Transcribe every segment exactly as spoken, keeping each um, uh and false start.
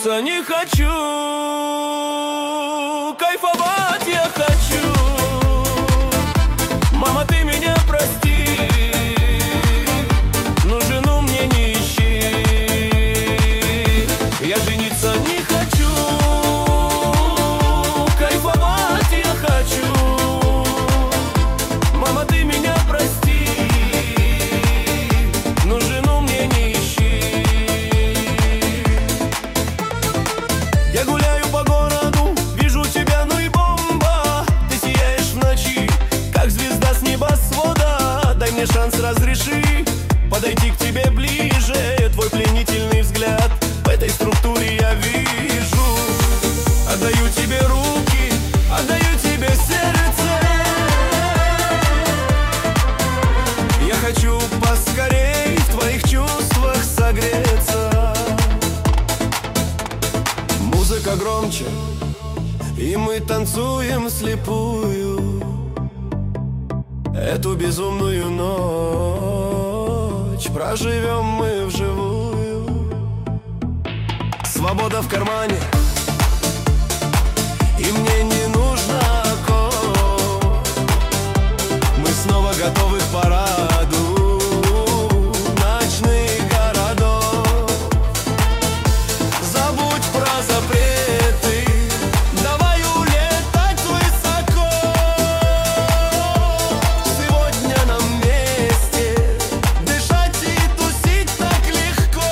жениться не хочу, кайфовать я хочу. Мама, ты меня прости, но жену мне не ищи. Я жениться не хочу, кайфовать я хочу. Мама, ты меня прости, но жену мне не ищи. Я гуляю по городу, вижу тебя, ну и бомба. Ты сияешь в ночи, как звезда с небосвода. Дай мне шанс, разреши подойти к тебе ближе. Твой пленительный взгляд в этой структуре я вижу. Отдаю тебе руки, отдаю тебе сердце. Я хочу поскорей в твоих чувствах согреться. Музыка громче, и мы танцуем слепую эту безумную ночь. Проживем мы вживую. Свобода в кармане, и мне не нужно оков. Мы снова готовы к параду ночных городов. Забудь про запреты, давай улетать высоко. Сегодня нам вместе дышать и тусить так легко.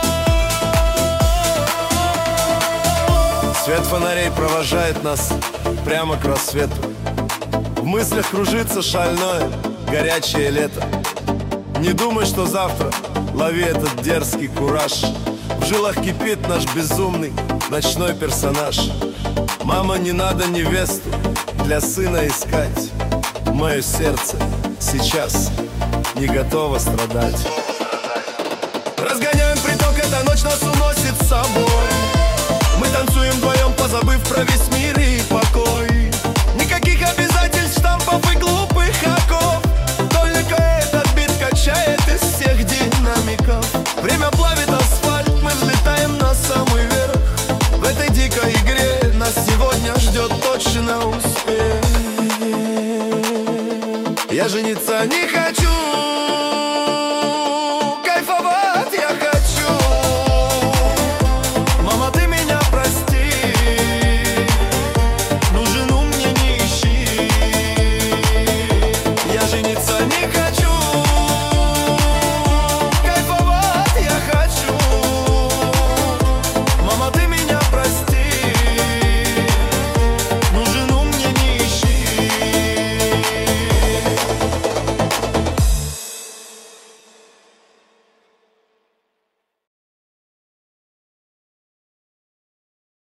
Свет фонарей провожает нас прямо к рассвету. В мыслях кружится шальное, горячее лето. Не думай, что завтра, лови этот дерзкий кураж. В жилах кипит наш безумный ночной персонаж. Мама, не надо невесту для сына искать. Мое сердце сейчас не готово страдать. Разгоняем приток, эта ночь нас уносит с собой. Мы танцуем вдвоем, позабыв про весь мир и покой. Никаких обязательств, штампов и глупых оков. Только этот бит качает из всех динамиков. Время плавит асфальт, мы взлетаем на самый верх. В этой дикой игре нас сегодня ждет точно успех. Я жениться не хочу,